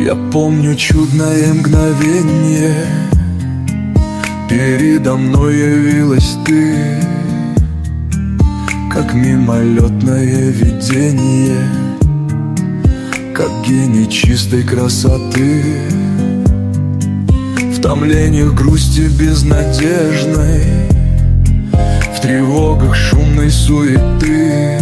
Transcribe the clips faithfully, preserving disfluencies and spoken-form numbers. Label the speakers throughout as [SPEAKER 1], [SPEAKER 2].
[SPEAKER 1] Я помню чудное мгновение, передо мной явилась ты, как мимолетное видение, как гений чистой красоты. В томлениях грусти безнадежной, в тревогах шумной суеты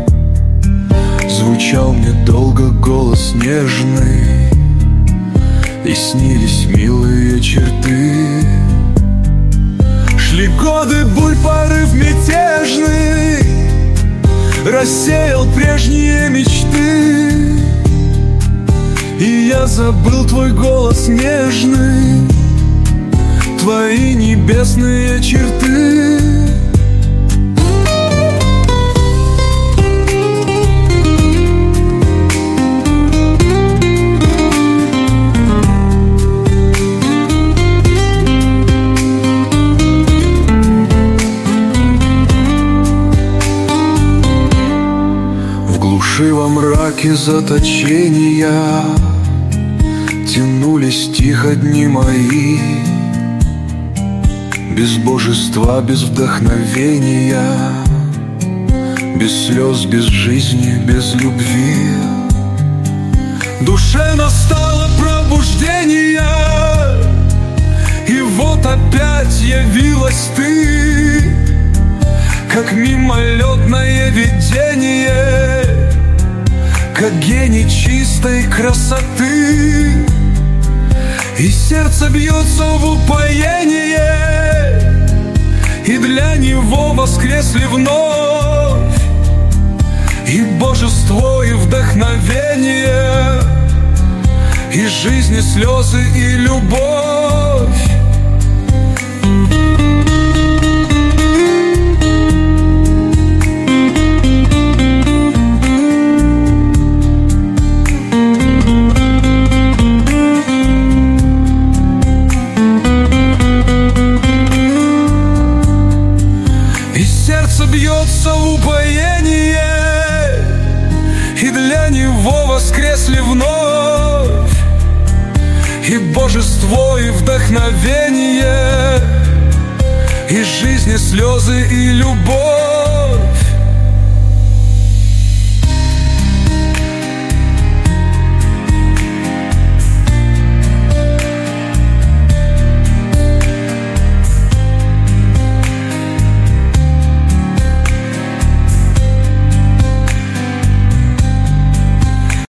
[SPEAKER 1] звучал мне долго голос нежный, и снились милые черты. Шли годы, бурь, порыв мятежный рассеял прежние мечты, и я забыл твой голос нежный, твои небесные черты. Во мраке заточения тянулись тихо дни мои, без божества, без вдохновения, без слез, без жизни, без любви. Душе настало пробуждение, и вот опять явилась ты, как мимолетное видение, как гений чистой красоты. И сердце бьется в упоении, и для него воскресли вновь и божество, и вдохновение, и жизнь, и слезы, и любовь. Бьется в упоении, и для него воскресли вновь и божество, и вдохновение, и жизнь, и слезы, и любовь.